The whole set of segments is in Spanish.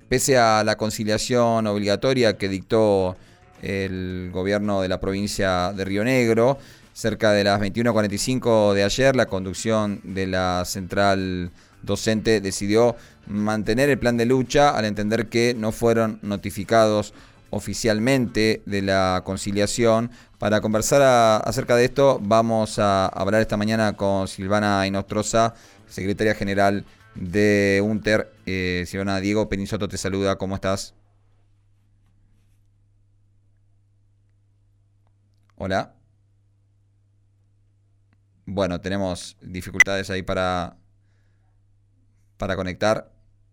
pese a la conciliación obligatoria que dictó el gobierno de la provincia de Río Negro, cerca de las 21:45 de ayer, la conducción de la central docente decidió mantener el plan de lucha al entender que no fueron notificados oficialmente de la conciliación. Para conversar acerca de esto, vamos a hablar esta mañana con Silvana Inostroza, secretaria general de UNTER. Silvana, Diego Penisoto te saluda, ¿cómo estás? Hola. Bueno, tenemos dificultades ahí para conectar.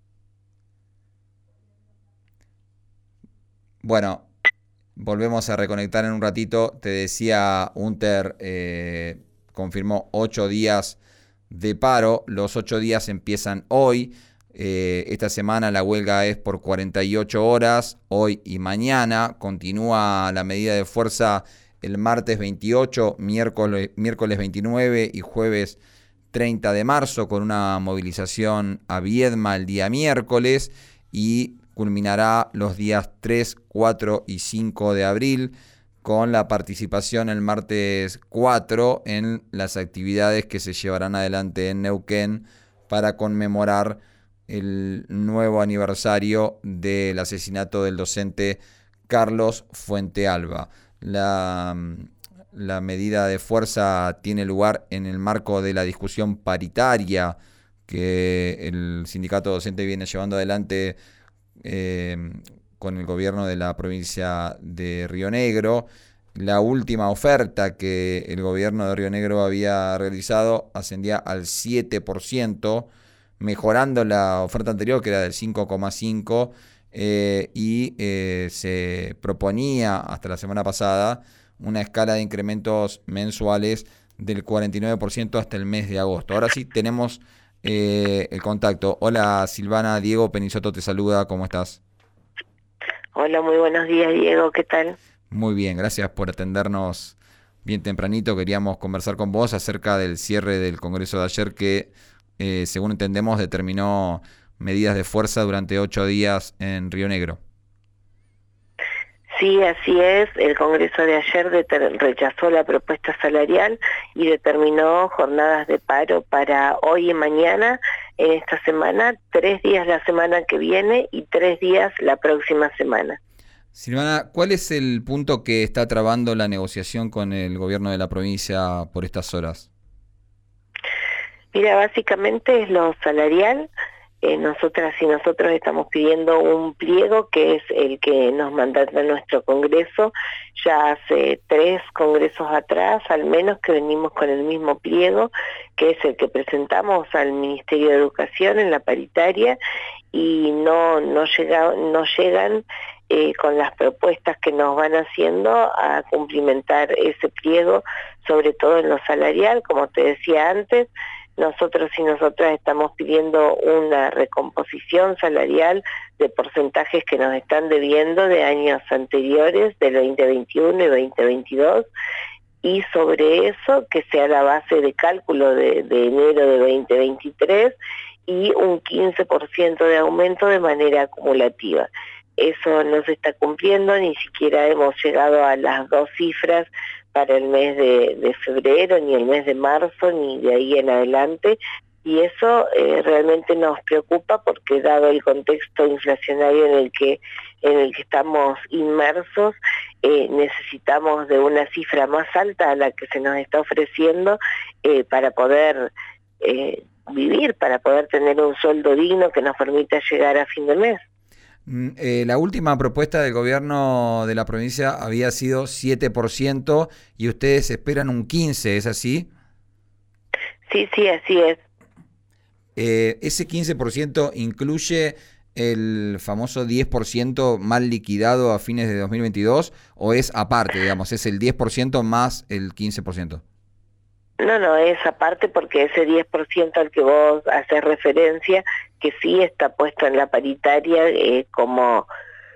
Bueno, volvemos a reconectar en un ratito. Te decía, UNTER confirmó 8 días de paro. Los 8 días empiezan hoy. Esta semana la huelga es por 48 horas, hoy y mañana. Continúa la medida de fuerza el martes 28, miércoles 29 y jueves 30 de marzo, con una movilización a Viedma el día miércoles, y culminará los días 3, 4 y 5 de abril, con la participación el martes 4 en las actividades que se llevarán adelante en Neuquén para conmemorar el nuevo aniversario del asesinato del docente Carlos Fuentealba. La medida de fuerza tiene lugar en el marco de la discusión paritaria que el sindicato docente viene llevando adelante con el gobierno de la provincia de Río Negro. La última oferta que el gobierno de Río Negro había realizado ascendía al 7%, mejorando la oferta anterior, que era del 5,5%, y se proponía hasta la semana pasada una escala de incrementos mensuales del 49% hasta el mes de agosto. Ahora sí tenemos el contacto. Hola Silvana, Diego Penisoto te saluda, ¿cómo estás? Hola, muy buenos días, Diego, ¿qué tal? Muy bien, gracias por atendernos bien tempranito. Queríamos conversar con vos acerca del cierre del Congreso de ayer que, según entendemos, determinó medidas de fuerza durante 8 días en Río Negro. Sí, así es, el Congreso de ayer rechazó la propuesta salarial y determinó jornadas de paro para hoy y mañana en esta semana, 3 días la semana que viene y 3 días la próxima semana. Silvana, ¿cuál es el punto que está trabando la negociación con el gobierno de la provincia por estas horas? Mira, básicamente es lo salarial. Nosotras y nosotros estamos pidiendo un pliego que es el que nos mandata nuestro Congreso. Ya hace 3 congresos atrás, al menos, que venimos con el mismo pliego, que es el que presentamos al Ministerio de Educación en la paritaria, y no llegan con las propuestas que nos van haciendo a cumplimentar ese pliego, sobre todo en lo salarial. Como te decía antes, nosotros y nosotras estamos pidiendo una recomposición salarial de porcentajes que nos están debiendo de años anteriores, del 2021 y 2022, y sobre eso que sea la base de cálculo de enero de 2023 y un 15% de aumento de manera acumulativa. Eso no se está cumpliendo, ni siquiera hemos llegado a las 2 cifras para el mes de febrero, ni el mes de marzo, ni de ahí en adelante, y eso realmente nos preocupa, porque dado el contexto inflacionario en el que estamos inmersos, necesitamos de una cifra más alta a la que se nos está ofreciendo para poder vivir, para poder tener un sueldo digno que nos permita llegar a fin de mes. La última propuesta del gobierno de la provincia había sido 7% y ustedes esperan un 15%, ¿es así? Sí, sí, así es. ¿Ese 15% incluye el famoso 10% mal liquidado a fines de 2022 o es aparte, digamos, es el 10% más el 15%? No, es aparte, porque ese 10% al que vos haces referencia, que sí está puesto en la paritaria como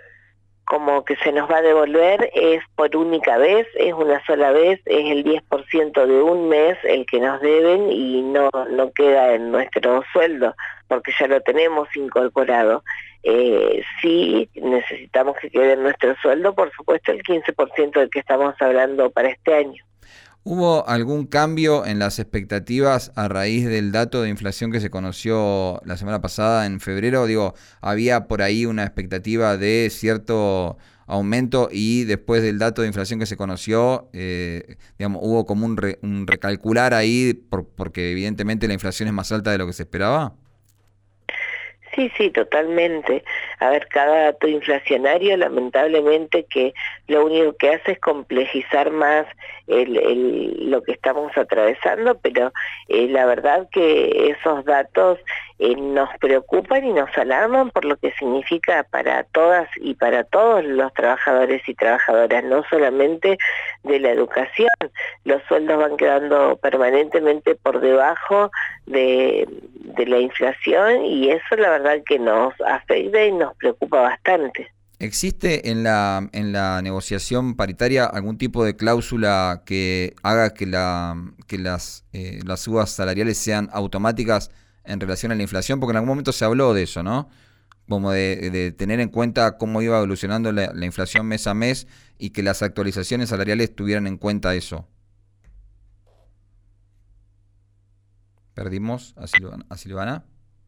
que se nos va a devolver, es por única vez, es una sola vez, es el 10% de un mes el que nos deben, y no queda en nuestro sueldo, porque ya lo tenemos incorporado. sí necesitamos que quede en nuestro sueldo, por supuesto, el 15% del que estamos hablando para este año. ¿Hubo algún cambio en las expectativas a raíz del dato de inflación que se conoció la semana pasada en febrero? Digo, había por ahí una expectativa de cierto aumento y después del dato de inflación que se conoció, digamos, hubo como un recalcular ahí porque evidentemente la inflación es más alta de lo que se esperaba. Sí, sí, totalmente. A ver, cada dato inflacionario, lamentablemente, que lo único que hace es complejizar más lo que estamos atravesando, pero la verdad que esos datos nos preocupan y nos alarman por lo que significa para todas y para todos los trabajadores y trabajadoras, no solamente de la educación. Los sueldos van quedando permanentemente por debajo de la inflación y eso la verdad que nos afecta y nos preocupa bastante. ¿Existe en la negociación paritaria algún tipo de cláusula que haga que las subas salariales sean automáticas en relación a la inflación? Porque en algún momento se habló de eso, ¿no? Como de tener en cuenta cómo iba evolucionando la inflación mes a mes y que las actualizaciones salariales tuvieran en cuenta eso. ¿Perdimos a Silvana?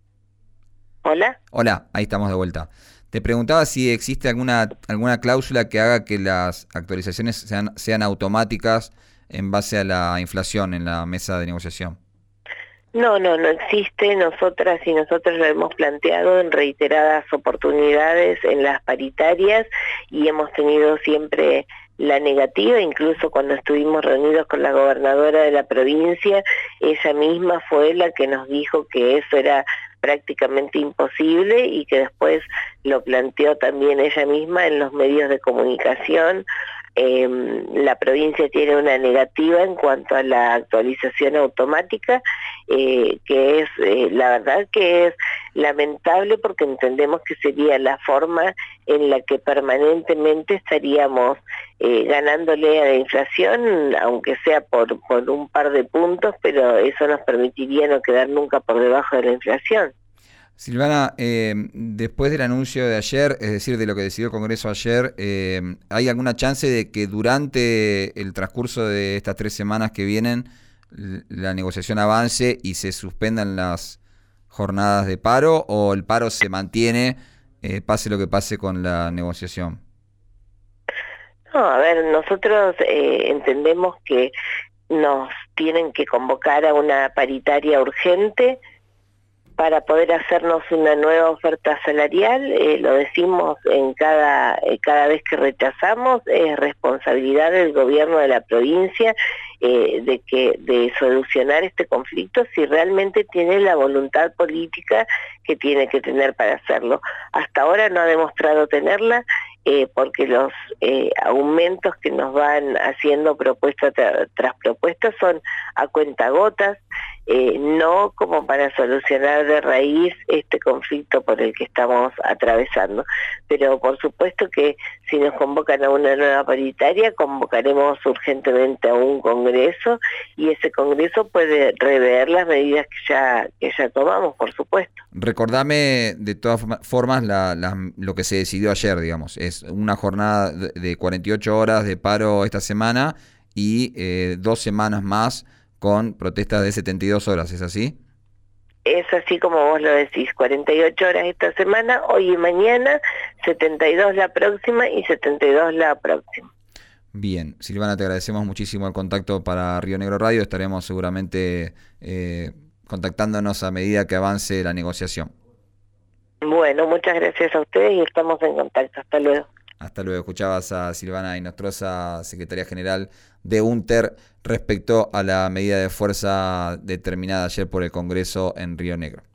¿Hola? Hola, ahí estamos de vuelta. Te preguntaba si existe alguna cláusula que haga que las actualizaciones sean automáticas en base a la inflación en la mesa de negociación. No, no, no existe. Nosotras y nosotros lo hemos planteado en reiteradas oportunidades en las paritarias y hemos tenido siempre la negativa, incluso cuando estuvimos reunidos con la gobernadora de la provincia, ella misma fue la que nos dijo que eso era prácticamente imposible y que después lo planteó también ella misma en los medios de comunicación. La provincia tiene una negativa en cuanto a la actualización automática, que es, la verdad que es lamentable porque entendemos que sería la forma en la que permanentemente estaríamos ganándole a la inflación, aunque sea por un par de puntos, pero eso nos permitiría no quedar nunca por debajo de la inflación. Silvana, después del anuncio de ayer, es decir, de lo que decidió el Congreso ayer, ¿hay alguna chance de que durante el transcurso de estas 3 semanas que vienen la negociación avance y se suspendan las jornadas de paro o el paro se mantiene, pase lo que pase con la negociación? No, a ver, nosotros entendemos que nos tienen que convocar a una paritaria urgente para poder hacernos una nueva oferta salarial. Lo decimos en cada vez que rechazamos, es responsabilidad del gobierno de la provincia de solucionar este conflicto si realmente tiene la voluntad política que tiene que tener para hacerlo. Hasta ahora no ha demostrado tenerla, porque los aumentos que nos van haciendo propuesta tras propuesta son a cuentagotas, no como para solucionar de raíz este conflicto por el que estamos atravesando. Pero por supuesto que si nos convocan a una nueva paritaria, convocaremos urgentemente a un congreso y ese congreso puede rever las medidas que ya tomamos, por supuesto. Recordame de todas formas lo que se decidió ayer, digamos. Es una jornada de 48 horas de paro esta semana y 2 semanas más con protestas de 72 horas, ¿es así? Es así como vos lo decís, 48 horas esta semana, hoy y mañana, 72 la próxima y 72 la próxima. Bien, Silvana, te agradecemos muchísimo el contacto para Río Negro Radio. Estaremos seguramente contactándonos a medida que avance la negociación. Bueno, muchas gracias a ustedes y estamos en contacto. Hasta luego. Hasta luego. Escuchabas a Silvana Inostroza, secretaria general de UNTER, respecto a la medida de fuerza determinada ayer por el Congreso en Río Negro.